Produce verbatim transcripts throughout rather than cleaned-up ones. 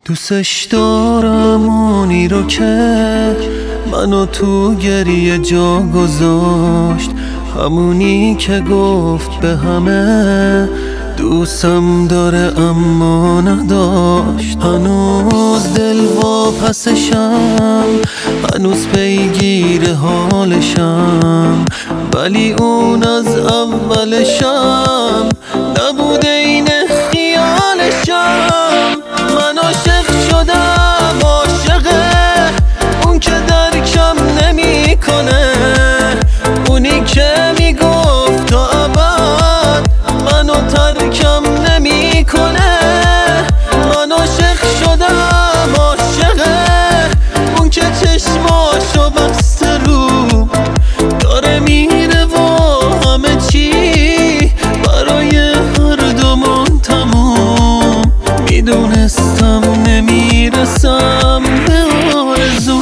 دوستش دارم اونی رو که منو تو گریه جا گذاشت، همونی که گفت به همه دوستم داره اما نداشت. هنوز دل واپسشم، هنوز پیگیر حالشم، ولی اون از اولشم نبوده این خیالشم. من عاشق شدم، عاشقه اون که درکم نمی کنه، اونی که میگفت تا ابد منو ترکم نمی کنه. من عاشق شدم، عاشقه اون که چشماشو بسته رو داره میره و همه چی برای هر دومون تموم. میدونستم نمیرسم به آرزو.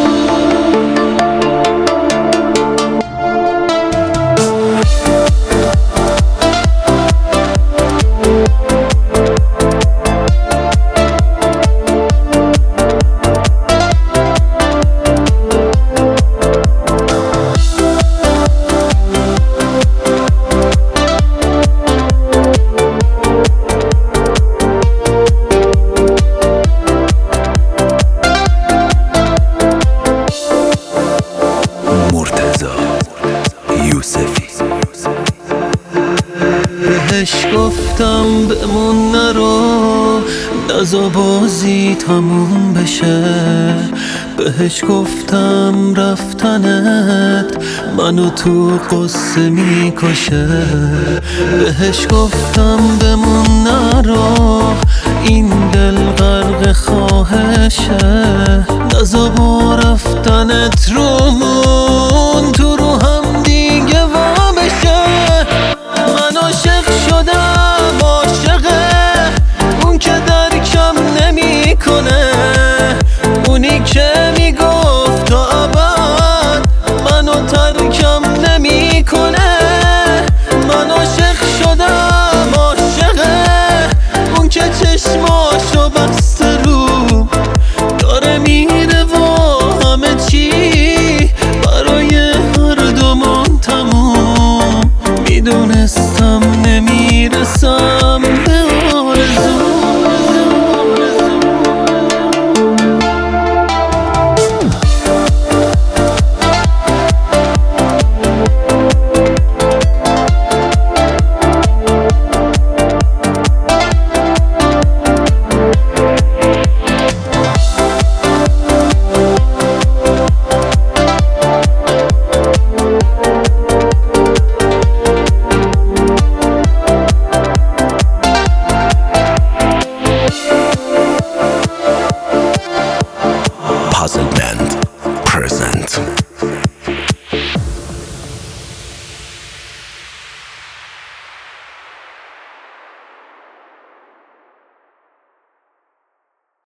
بهش گفتم بمون نرو، نزا بازی تموم بشه. بهش گفتم رفتنت منو تو قصه میکشه. بهش گفتم بمون نرو، این دل غرق خواهشه. نزا با رفتنت رومون تو رو هم دیگه وا بشه. من عاشق شدم، عاشقه اون که درکم نمی کنه، اونی که میگفت تا ابد منو ترکم نمی کنه. من عاشق شدم، عاشقه اون که چشماشو بسته